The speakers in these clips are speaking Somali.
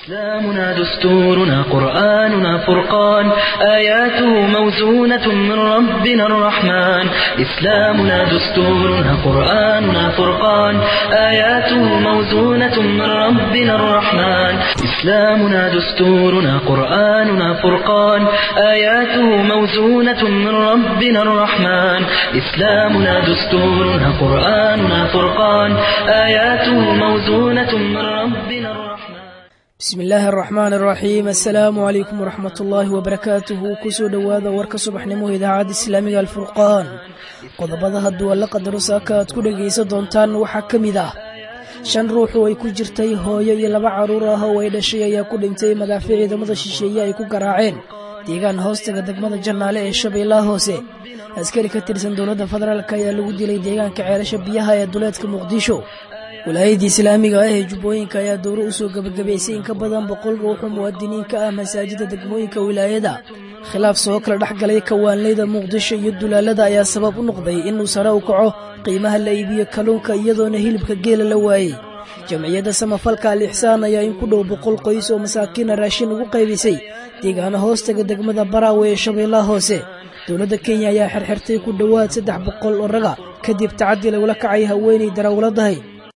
إسلامنا دستورنا قرآننا فرقان آياته موزونة من ربنا الرحمن إسلامنا دستورنا قرآننا فرقان آياته موزونة من ربنا الرحمن إسلامنا دستورنا قرآننا فرقان آياته موزونة من ربنا الرحمن إسلامنا دستورنا قرآننا فرقان آياته موزونة من ربنا الرحمن بسم الله الرحمن الرحيم السلام عليكم ورحمة الله وبركاته كسو دواذا ورك صبح نمو إذاعة إسلامية الفرقان قضبضها الدول قدر ساكات كل جيسة دونتان وحكم ذا شان روحو يكو جرتي هويا يلبع عرورها ويدشي يكو دمتي مدافعي دمضى شيشيا يكو قراعين ديغان هوستك دقمضى جنالي الشبي الله هوسي أسكري كترسن دولة فدرالك يا لودي لي ديغان كعيرش بيها يا دولتك مقديشو ولايدي إسلامية آه جبوينك يا دروس وقبقبيسين كبضان بقول روح مؤدنينك مساجد دقموينك ولايدا خلاف سوكر دحق ليك وان ليدا مقدش يدولا لدا يا سبب نقضي إنو سراوكعو قيمها الليبية كالونك يدون هيلبك قيل اللواي جمعية سمفالك الإحسان يا إنكدو بقول قيس ومساكين راشين وقيبسي ديغان هوستك دقمدا براوي شبي الله هوسي دولة كينيا يا حرحرتي كدوات سدح بقول ورقا كدب تعدي لولك عيها ويني دراولدهي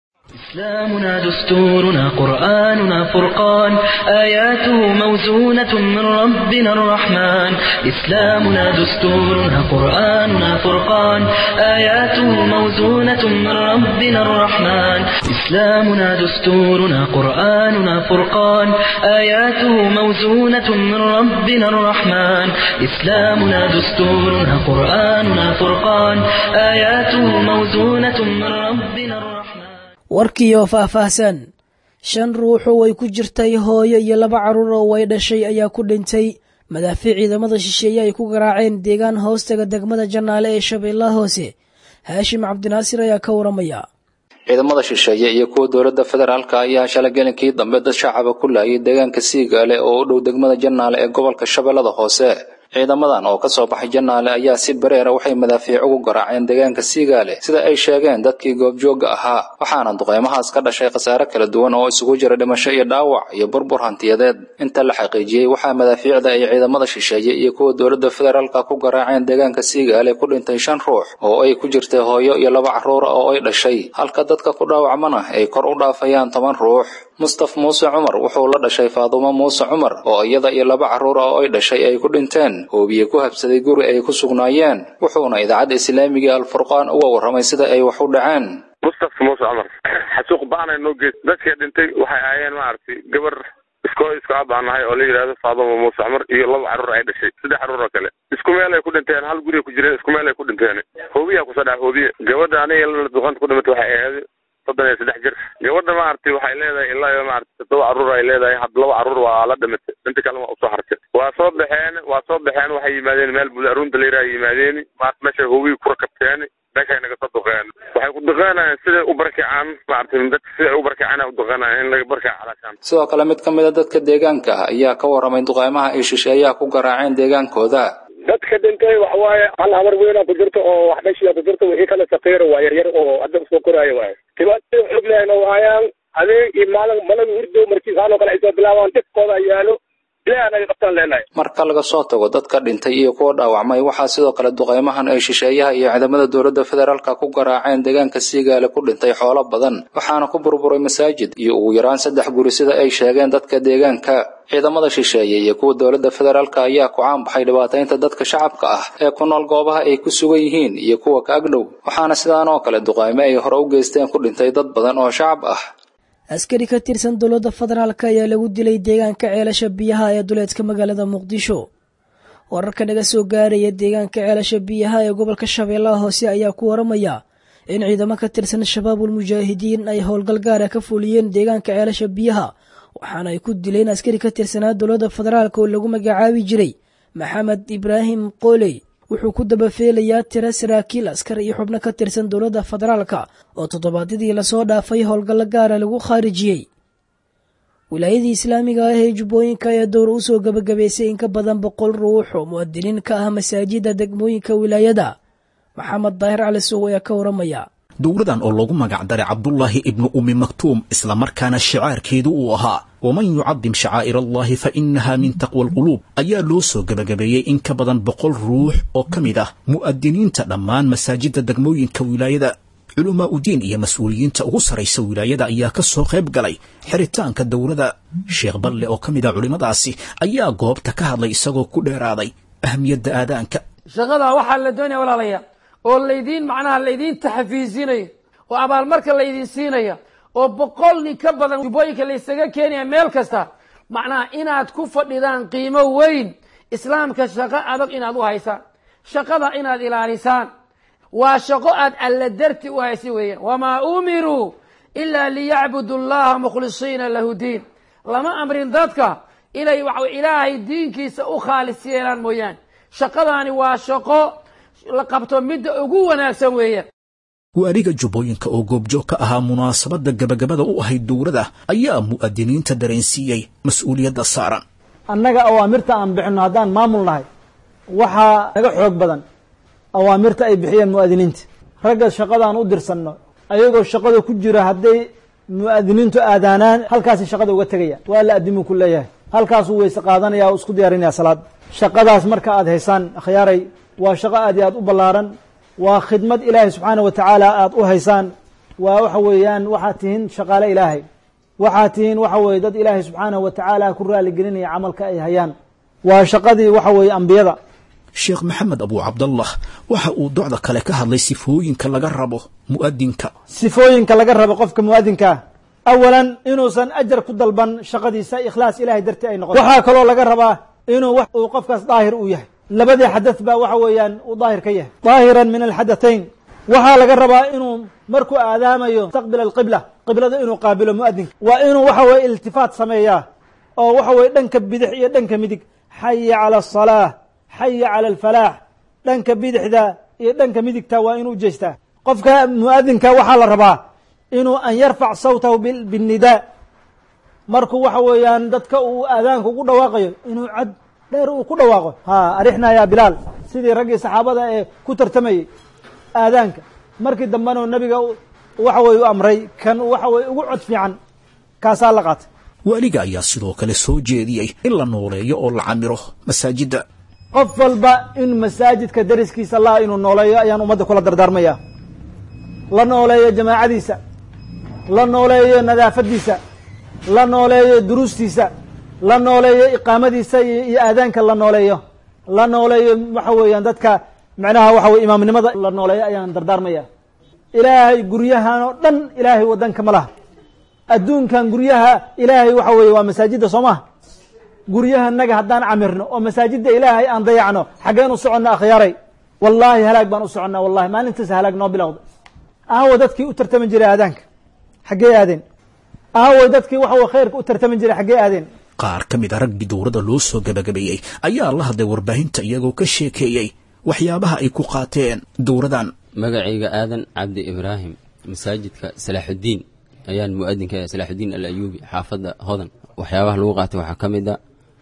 إسلامنا دستورنا قرآننا فرقان آياته موزونة من ربنا الرحمن إسلامنا دستورنا قرآننا فرقان آياته موزونة من ربنا الرحمن إسلامنا دستورنا قرآننا فرقان آياته موزونة من ربنا الرحمن إسلامنا دستورنا قرآننا فرقان آياته موزونة من ربنا الرحمن warkiyo faahfaahsan shan ruux oo ay ku jirtay hooyo iyo laba caruur oo way dhashay ayaa ku dhintay madaafiic ciidamada shisheeye ay ku garaaceen deegaan hoostaga degmada Janaale ee Shabeellaha Hoose Haashim Cabdinaasir ayaa ka waramaya ciidamada shisheeye iyo kuwa dawladda federaalka ayaa shalay gelinkii dambe dad shacab ku laayay deegaanka Siigaale oo u dhow degmada Janaale ee gobolka Shabeellaha Hoose ciidamadan oo ka soo baxay Janaale ayaa si bareera waxay madaafiic ugu garaaceen deegaanka Siigaale sida ay sheegeen dadkii goobjooga ahaa waxaana duqeymahaas ka dhashay khasaare kala duwan oo isugu jira dhimasho iyo dhaawac iyo burbur hantiyadeed inta la xaqiijiyay waxaa madaafiicda ay ciidamada shisheeye iyo kuwa dawladda federaalka ku garaaceen deegaanka Siigaale ku dhintay 5 ruux oo ay ku jirtay hooyo iyo laba caruur oo ay dhashay halka dadka ku dhaawacmana ay kor u dhaafayaan 10 ruux Mustafa Muuse Umar wuxuu la dhashay Faaduma Muuse Umar oo iyada iyo laba caruur oo ay dhashay ay ku dhinteen hoobiye ku habsaday guri ay ku sugnaayeen wuxuuna idaacada Islaamiga Al-Furqaan uga waramay sida ay wax u dhaceen Mustafa Muuse Umar xasuuq baana noo geed dadka dhintay waxay aayeen ma aragtay gabar iska abaanahay oo la yiraahdo Faaduma Muuse Umar iyo laba caruur ay dhashay saddex caruur kale isku meel ay ku dhinteen hal guri ku jireen isku meel ay ku dhinteen hoobiye ku saddex hoobiye gabadha aniga la duqan ku dhimatay waxay ahayd saddex jir gabadha ma aragtay waxay leedahay ilaa iyo ma aragtay todoba caruur ay leedahay had laba caruur waa la dhimatay inta kale waa soo hartay waa soo baxeen waxay yimaadeen meel bularunta leeyahay yimaadeen meesha hoobiye ku rakabteen dadka inaga soo duqeen waxay ku duqeenayaan sida u barkacaan ma aragtay dadka sida u barkacaan u duqeenayaan in laga barkac calashan sidoo kale mid kamid ah dadka deegaanka ayaa ka waramay duqeymaha ay shisheeyaha ku garaaceen deegaankooda dadka dhintay wax waaye hal amar weyn ku jirto oo wax dhashiya ku jirto wixii kala saqiir waa yar oo hadda soo koraayo waaye tibaato xog leeyno waayaan adee maalin hurdo markii saano kale ay soo bilaabaan dadkooda yaalo ilaahay ay qabtaan leenahay marka laga soo tago dadka dhintay iyo kuwa dhaawacmay waxa sidoo kale duqeymahan ay shisheeyaha iyo ciidamada dawladda federaalka ku garaaceen deegaanka Siigaale ku dhintay xoolo badan waxaana ku burburay masaajid iyo ugu yaraan 3 guri sida ay sheegeen dadka deegaanka ciidamada shisheeye iyo kuwa dawladda federaalka ayaa ku caan baxay dhibaataynta dadka shacabka ah ee ku nool goobaha ay ku sugan yihiin iyo kuwa ka agdhow waxaana sidaan oo kale duqeymo ay hore u geysteen ku dhintay dad badan oo shacab ah askari ka tirsan dawladda federaalka ayaa lagu dilay deegaanka ceelasha biyaha ee duleedka magaalada Muqdisho wararka naga soo gaaraya deegaanka ceelasha biyaha ee gobolka Shabeellaha Hoose ayaa ku waramaya in ciidamo ka tirsan shabaabul mujaahidiin ay howlgal gaar ah ka fuliyeen deegaanka ceelasha biyaha waxaana ay ku dileen askari ka tirsanaa dawladda federaalka oo lagu magacaabi jiray Maxamed Ibrahim Qoley wuxuu ku dabafeelayaa tiro saraakiil askar iyo xubno ka tirsan dawladda federaalka oo toddobaadkii la soo dhaafay howlgal gaar ah lagu khaarijiyay wilaayada Islaamiga ah ee Jubbooyinka ayaa door u soo gabagabeysay in ka badan 100 ruux oo muwaadiniin ka ah masaajida degmooyinka wilaayada Maxamed Daahir Cali Sow ayaa ka waramaya dowradan oo loogu magac daray cabdullaahi ibnu ummi maktuum isla markaana shicaarkeedu uu ahaa waman yucadim shacaa'ir allahi fa inaha min taqwa alquluub ayaa loo soo gebagabeeyey in ka badan 100 ruux oo ka mid ah mu'adiniinta dhammaan masaajidda degmooyinka wilaayada culumaa udiin iyo mas-uuliyiinta ugu saraysa wilaayada ayaa ka soo qayb galay xiritaanka dowrada sheekh balle oo ka mid ah culimmadaasi ayaa goobta ka hadlay isagoo ku dheeraaday ahamiyadda aadaanka shaqada waxaa la doonaya walaalayaal oo laydiin macnaha laydiin taxafiisinayo oo abaalmarka laydiin siinaya oo 100 nin ka badan jubbooyinka laysaga keenaya meel kasta macnaha inaad ku fadhidaan qiimo weyn islaamka shaqo adag inaad u haysaan shaqada inaad ilaalisaan waa shaqo aad alla darti u haysi weeyaan wamaa umiruu ilaa liyacbudu allaha mukhlisiina lahu diin lama amrin dadka inay ilaahay diinkiisa u khaalis yeelaan mooyaan shaqadaani waa shaqo la qabto midda ugu wanaagsan weeyaan waariga jubbooyinka oo goobjoog ka ahaa munaasabadda gabagabada u ahayd dowrada ayaa mu'adiniinta dareensiiyey mas-uuliyadda saaran annaga awaamirta aan bixinno haddaan maamul nahay waxaa naga xoog badan awaamirta ay bixiyeen mu'adiniinta ragga shaqadaan u dirsanno ayagoo shaqada ku jira hadday mu'adiniintu aadaanaan halkaasi shaqada uga tegaya waa la addimuu ku leeyahay halkaasuu weyse qaadanaya oo isku diyaarinaya salaad shaqadaas marka aad haysaan akhyaaray waa shaqo aad iyo aad u ballaaran waa khidmad ilaahay subxaanahu wa tacaala aad u haysaan waa waxa weeyaan waxaad tihiin shaqaale ilaahay waxaad tihiin waxa weeye dad ilaahay subxaanahu wa tacaala ku raaligelinaya camalka ay hayaan waa shaqadii waxa weeye ambiyada sheekh maxamed abu cabdallah waxa uu docda kale ka hadlay sifooyinka laga rabo mu'adinka sifooyinka laga rabo qofka mu'adinka awalan inuusan ajar ku dalban shaqadiisa ikhlaas ilaahay dartii ay noqoto waxaa kaloo laga rabaa inuu wax uu qofkaas daahir u yahay labadii xadath baa waxa weeyaan uu daahir ka yahay daahiran min alxadaثayn waxaa laga rabaa inuu markuu aadaamayo mustaqbil alqibla qiblada inuu qaabilo mu'adinka waa inuu waxa weeye iltifaat sameeyaa oo waxa weeye dhanka bidix iyo dhanka midig xaya cala aلصalaah xaya cala alfalaax dhanka bidixda iyo dhanka midigta waa inuu jeestaa qofka mu'adinka waxaa la rabaa inuu an yarfac sawtahu biالnidaa markuu waxa weeyaan dadka uu aadaanka ugu dhawaaqayo inuu cad dheer uu ku dhawaaqo arixna ya bilaal sidii raggii saxaabada ee ku tartamayey aadaanka markii dambena nabiga waxa weye u amray kan waxa weye ugu cod fiican kaasaa la qaatay waaliga ayaa sidoo kale soo jeediyey in la nooleeyo oo la camiro masaajidda qof walba in masaajidka dariskiisa allah inuu nooleeyo ayaan ummadda kula dardaarmaya la nooleeyo jamaacadiisa la nooleeyo nadaafadiisa la nooleeyo duruustiisa la nooleeyo iqaamadiisa iyo aadaanka la nooleeyo waxa weeyaan dadka macnaha waxa weye imaamnimada la nooleeyo ayaan dardaarmaya ilaahay guryahan oo dhan ilaahay waddanka ma laha adduunkan guryaha ilaahay waxa weeye waa masaajidda soo maha guryahanaga haddaan camirno oo masaajidda ilaahay aan dayacno xaggeen u soconna akhyaaray wallaahi halaag baan u soconnaa wallahi maalintaas halaag noo bilowda aawo dadkii u tartami jiray aadaanka xaggee aadeen aawo dadkii waxa khayrka u tartami jiray xaggee aadeen qaar ka mid a raggii dowladda loo soo gabagabeeyey ayaa la hadlay warbaahinta iyagoo ka sheekeeyey waxyaabaha ay ku qaateen dowradan magacayga aadan cabdi ibraahim masaajidka salaaxudiin ayaan mu'adinka salaaxudiin al ayuubi xaafadda hodan waxyaabaha lagu qaatay waxaa ka mid a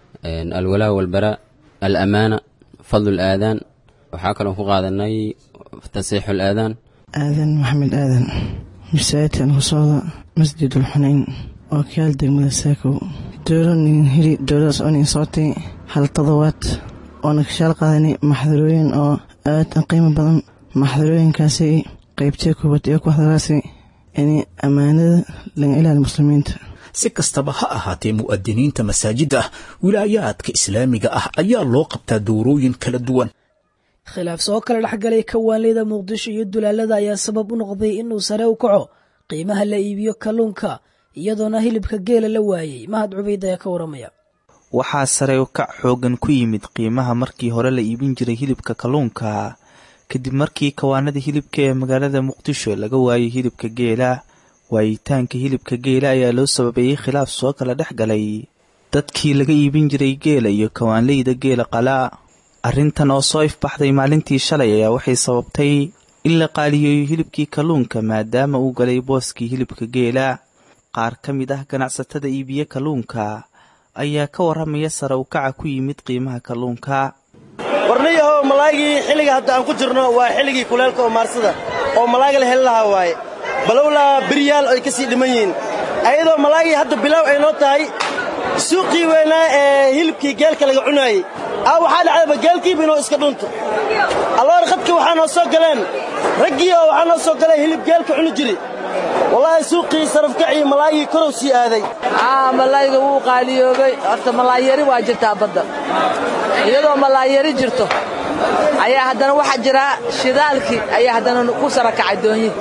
alwalaa walbaraa alamaana fadlu alaadaan waxaa kaloo ku qaadanay tasiixu alaadaan aadan maxamed aadan masaajidkan ku socda masjidulxunayn oo kayaal degmada saakow dowlanin heli dowladaas oo nin socotay hal todobaad oona kashaal qaadanay maxdarooyin oo aad qiimo badan maxdarooyinkaasi qaybtee koowaad ee ku hadalaasay in ammaanada laga ilaali muslimiinta si kastaba ha ahaatee mu'adiniinta masaajidda wilaayaadka islaamiga ah ayaa loo qabtaa dowrooyin kala duwan khilaaf soo kala dhexgalay kawaanleyda muqdisho iyo dulaalada ayaa sabab u noqday inuu sare u kaco qiimaha la iibiyo kalluunka iyadoona hilibka geela la waayey mahad cubayd ayaa ka waramaya waxaa sare u kac xoogan ku yimid qiimaha markii hore la iibin jiray hilibka kalluunka kadib markii kawaanada hilibka ee magaalada muqdisho laga waayey hilibka geela waayitaanka hilibka geela ayaa loo sababeeyey khilaaf soo kala dhex galay dadkii laga iibin jiray geela iyo kawaanleyda geela qalaa arrintan oo soo ifbaxday maalintii shalay ayaa waxay sababtay in la qaaliyeeyo hilibkii kalluunka maadaama uu galay booskii hilibka geela qaar ka mid ah ganacsatada iibiye kalluunka ayaa ka warramaya sare u kaca ku yimid qiimaha kalluunka warniyahow malaa'igii xilliga hadda aan ku jirno waa xilligii kuleelka oo maarsada oo malaayga la heli lahaa waaye balowlaa biryaal ay ka sii dhiman yihiin ayadoo malaagii hadda bilow ay noo tahay suuqii weynaa ee hilibkii geelka laga cunaayey waxaa dhacdaba geelkiiba inuu iska dhunto alloor khadka waxaa noo soo galeen raggii oo waxaa noo soo galeen hilib geelka cuni jiri wallaahi suuqii sarafkacii malaayigii korow sii aaday malaayga wuu qaaliyoobay horta malaayyari waa jirtaa badda iyadoo malaayyari jirto ayaa haddana waxaa jira shidaalkii ayaa haddana ku sara kacay doonyihi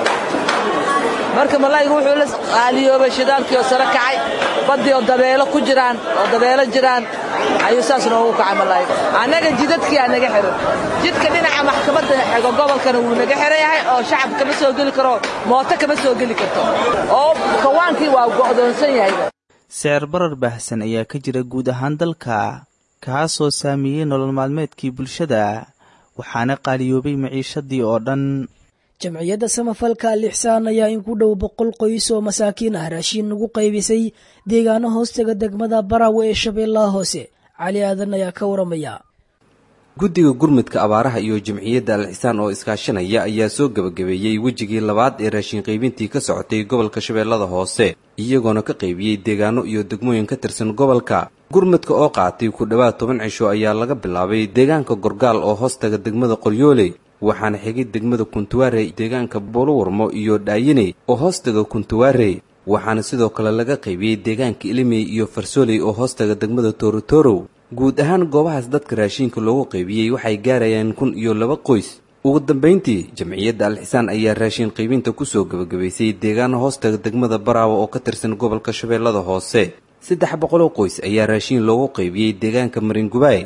marka malaaygu wuxuu la qaaliyoobay shidaalkii oo sara kacay baddii oo dabeelo ku jiraan oo dabeelo jiraan ayuu saas noogu kacay malaayga annaga jidadkii aa naga xiran jidka dhinaca maxkamadda xego gobolkana wuu naga xiran yahay oo shacab kama soo geli karo mooto kama soo geli karto oo kawaankii waa go'doonsan yahay sicir barar baahsan ayaa ka jira guud ahaan dalka kaasoo saameeyey nolol maalmeedkii bulshada waxaana qaaliyoobay maciishadii oo dhan jamciyadda samafalka al-ixsaan ayaa in ku dhow 100 qoys oo masaakiin ah raashin ugu qaybisay deegaano hoostaga degmada Barawe ee Shabeellaha Hoose cali aadan ayaa ka waramaya guddiga gurmadka abaaraha iyo jamciyadda al-ixsaan oo iskaashanaya ayaa soo gabagabeeyay wejigii labaad ee raashin qaybintii ka socotay gobolka Shabeellaha Hoose iyagoona ka qaybiyay deegaano iyo degmooyin ka tirsan gobolka gurmadka oo qaatay ku dhawaad 10 cisho ayaa laga bilaabay deegaanka Gorgaal oo hoostaga degmada Qoryooley waxaana xigay degmada Kuntuwaare deegaanka Boolowarmo iyo Dhaayine oo hoostaga Kuntuwaare waxaana sidoo kale laga qaybiyay deegaanka Ilimey iyo Farsooley oo hoostaga degmada Toorotoro guud ahaan goobahaas dadka raashinka loogu qaybiyay waxay gaarayaan 102 qoys ugu dambeyntii jamciyadda al-ixsaan ayaa raashin qaybinta ku soo gabagabaysay deegaano hoostaga degmada Barawe oo ka tirsan gobolka Shabeellaha Hoose 300 qoys ayaa raashin loogu qaybiyay deegaanka Maringubay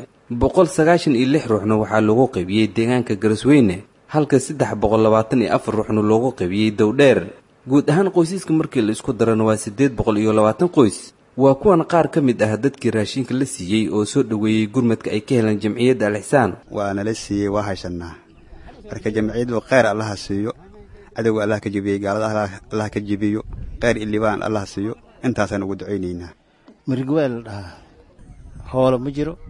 196 ruuxna waxaa loogu qaybiyay deegaanka Garasweyne halka 324 ruuxna loogu qaybiyay Dowdheer guud ahaan qoysaska markii la isku darana waa 820 qoys waa kuwan qaar ka mid ah dadkii raashinka la siiyay oo soo dhaweeyay gurmadka ay ka heleen jamciyadda al-ixsaan waana la siiyay waa haysanaa marka jamciyaddu khayr Allah siiyo adigu Allah ka jibiyo gaalada Allah ka jibiyo khayr ilibaan Allah siiyo intaasaan ugu duceynaynaa mirgweel hoola ma jiro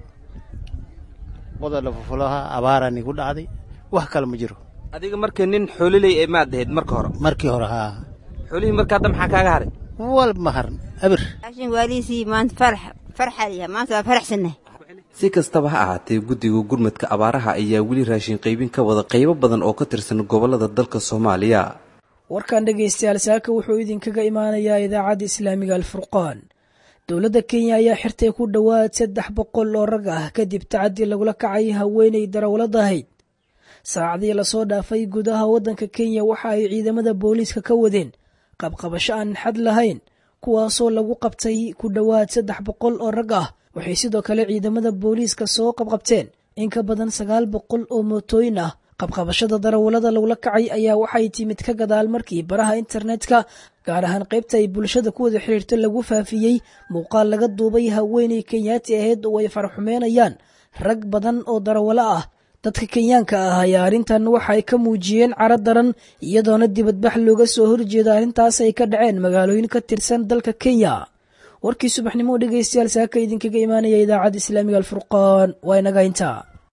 wadada fufulaha abaarani ku dhacday wax kale ma jiro adiga markii nin xoolilay ay maad ahayd markii hore xoolihii markaa dam maxaa kaaga haray wal mahar abir ashin waalisi maanta farxaliya maanta farxsanay si kastaba ha ahaatee guddiga gurmadka abaaraha ayaa weli raashin qaybin ka wada qaybo badan oo ka tirsan gobolada dalka Soomaaliya warkan dhageystayaal saaka wuxuu idinkaga imaanayaa idaacadda Islaamiga Al-Furqaan dowladda Kenya ayaa xirtay ku dhawaad 300 oo rag ah kadib tacaddi lagula kacay haweeney darawalada ahayd saacadii la soo dhaafay gudaha wadanka Kenya waxa ay ciidamada booliiska ka wadeen qabqabasho aan xad lahayn kuwaasoo lagu qabtay ku dhawaad 300 oo rag ah waxay sidoo kale ciidamada booliiska soo qabqabteen in ka badan 900 oo mootooyin ah qabqabashada darawalada lagula kacay ayaa waxay timid ka gadaal markii baraha internetka gaar ahaan qaybta ay bulshada ku wada xiriirto lagu faafiyay muuqaal laga duubay haweeney Kenyaati ahayd oo ay farxumeynayaan rag badan oo darawalo ah dadka Kenyaanka ah ayaa arrintan waxay ka muujiyeen carad daran iyadoona dibadbax looga soo horjeeda arrintaas ay ka dhaceen magaalooyin ka tirsan dalka Kenya warkii subaxnimo dhageystayaal saaka idinkaga imaanaya idaacadda Islaamiga Al-Furqaan waa inaga intaa